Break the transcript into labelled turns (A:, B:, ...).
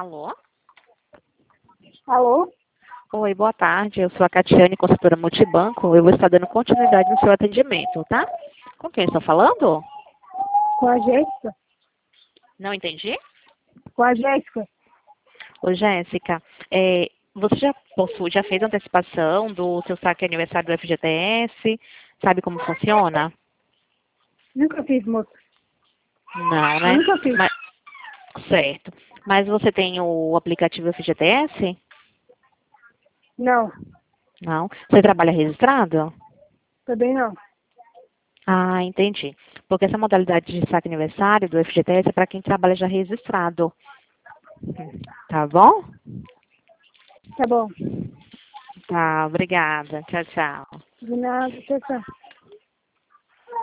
A: Alô?
B: Alô?
A: Oi, boa tarde. Eu sou a Catiane, consultora multibanco. Eu vou estar dando continuidade no seu atendimento, tá? Com quem estou falando?
B: Com a Jéssica?
A: Não entendi?
B: Com a Jéssica?
A: Ô, Jéssica, você já fez antecipação do seu saque aniversário do FGTS? Sabe como funciona?
B: Nunca fiz, moça.
A: Não,
B: Eu
A: né?
B: nunca fiz.
A: Certo. Mas você tem o aplicativo FGTS?
B: Não,
A: Não. Você trabalha registrado?
B: também não.
A: Ah, entendi. Porque essa modalidade de saque aniversário do FGTS é para quem trabalha já registrado. Tá bom?
B: Tá bom.
A: Tá, obrigada. Tchau, tchau.
B: De nada, tchau, tchau.